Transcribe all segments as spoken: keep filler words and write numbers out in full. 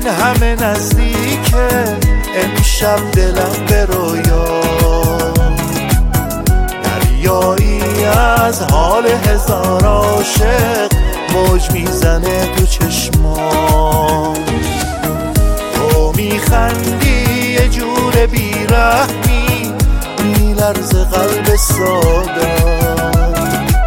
این همه نزدیکه امشب دلم به رویا، دریایی از حال هزار عاشق موج میزنه تو چشمام. تو میخندی یه جور بیرحمی میلرزه قلب سادم.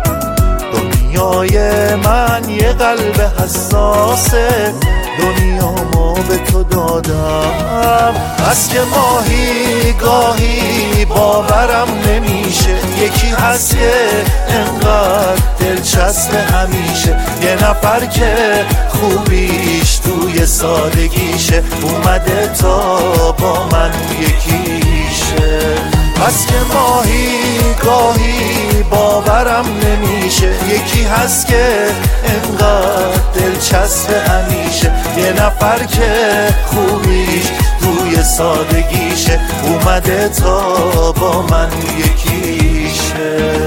دنیای من یه قلب حساسه دنیامو به تو دادم. از که ماهی گاهی باورم نمیشه یکی هست که انقدر دلچسب همیشه، یه نفر که خوبیش توی سادگیشه اومده تا با من یکیشه. از که ماهی گاهی باورم نمیشه یکی هست که انقدر دلچسب همیشه، یه نفر که خوبیش توی سادگیشه اومده تا با من یکیشه.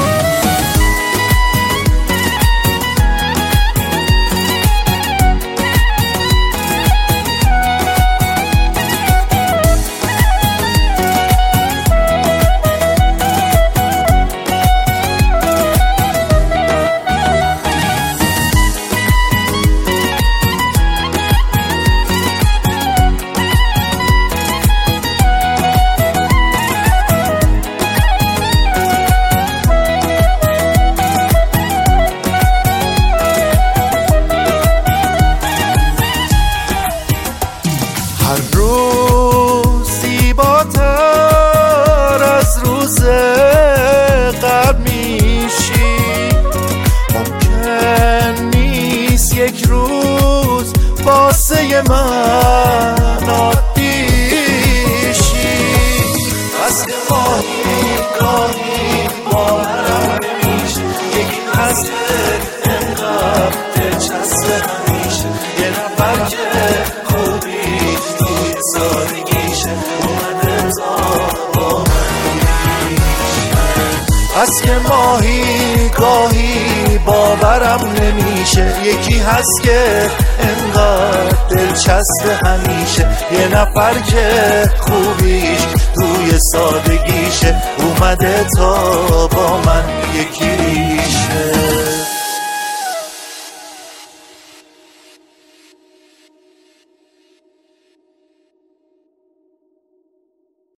هر روز زیباتر از روز قبل میشی، ممکن نیست یک روز واسه من عادی شی. از که ماهی گاهی باورم نمیشه یکی هست که انقدر دلچسب همیشه، یه نفر که از که ماهی گاهی باورم نمیشه یکی هست که انقدر دلچسب همیشه، یه نفر که خوبیش توی سادگیشه اومده تا با من یکی